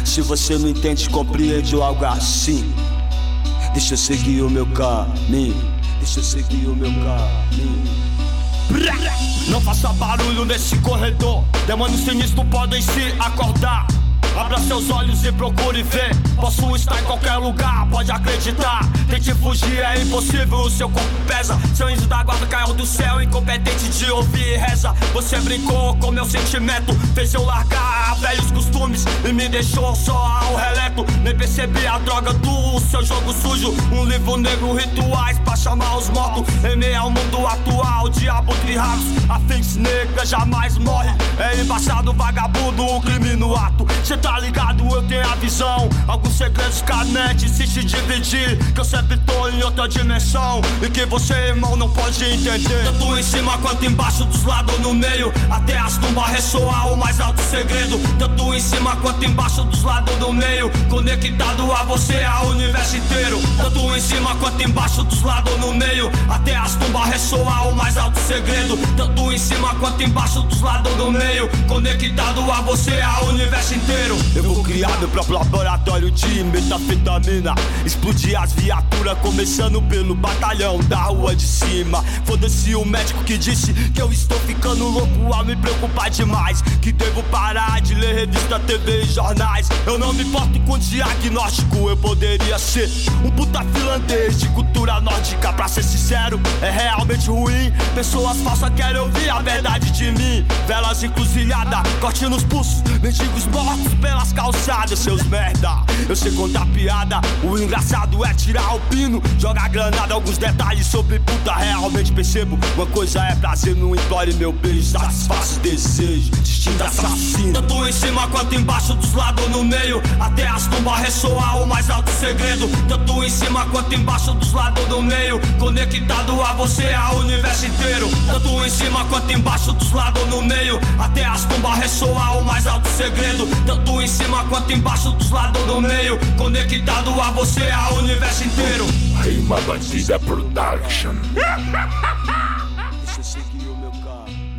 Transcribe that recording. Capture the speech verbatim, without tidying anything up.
Se você não entende, compreende algo assim. Deixa eu seguir o meu caminho. Deixa eu seguir o meu caminho. Não faça barulho nesse corredor. Demônios sinistros podem se acordar. Abra seus olhos e procure ver. Posso estar em qualquer lugar, pode acreditar. Tente fugir, é impossível, o seu corpo pesa. Seu anjo da guarda caiu do céu, incompetente de ouvir e reza. Você brincou com meu sentimento, fez eu largar velhos costumes e me deixou só ao releto. Nem percebi a droga do seu jogo sujo. Um livro negro, rituais pra chamar os mortos. Em meio ao mundo atual, diabo de raros. A fênix negra jamais morre. É embaçado, vagabundo, o crime no ato. Cê tá ligado, eu tenho a visão. Alguns segredos que a mente se se dividir. Que eu sempre tô em outra dimensão e que você, irmão, não pode entender. Tanto em cima quanto embaixo, dos lados no meio. Até as tumbas ressoar o mais alto segredo. Tanto em cima quanto embaixo, dos lados no meio. Conectado a você, ao universo inteiro. Tanto em cima quanto embaixo, dos lados no meio. Até as tumbas ressoar o mais alto segredo. Tanto em cima quanto embaixo, dos lados no meio. Conectado a você, ao universo inteiro. Eu vou criar meu próprio laboratório de metafetamina. Explodir as viaturas, começando pelo batalhão da rua de cima. Foda-se o médico que disse que eu estou ficando louco ao me preocupar demais. Que devo parar de ler revista, T V e jornais. Eu não me importo com diagnóstico, eu poderia ser um puta finlandês de cultura nórdica. Pra ser sincero, é realmente ruim. Pessoas falsas querem ouvir a verdade de mim. Velas encruzilhada, corte nos pulsos, mendigos mortos pelas calçadas, seus merda. Eu sei contar piada, o engraçado é tirar o pino, jogar granada, alguns detalhes sobre puta. Realmente percebo, uma coisa é prazer, não implore meu beijo. Satisfaça o desejo, distinta assassino. Tanto em cima quanto embaixo, dos lados no meio. Até as tumbas ressoar o mais alto segredo. Tanto em cima quanto embaixo, dos lados no meio. Conectado a você, ao universo inteiro. Tanto em cima quanto embaixo, dos lados no meio. Até as tumbas ressoar o mais alto segredo. Tanto em cima quanto embaixo, dos lados no meio. Conectado a você, ao universo inteiro. Rima Bandida Production. Deixa eu seguir o meu carro.